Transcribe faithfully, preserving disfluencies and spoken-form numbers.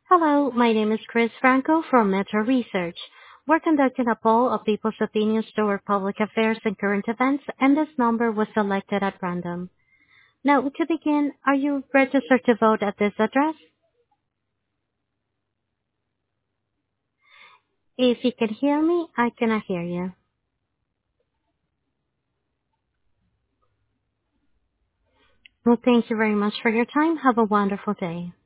Hello, my name is Chris Franco from Metro Research. We're conducting a poll of people's opinions toward public affairs and current events, and this number was selected at random. Now, to begin, are you registered to vote at this address? If you can hear me, I cannot hear you. Well, thank you very much for your time. Have a wonderful day.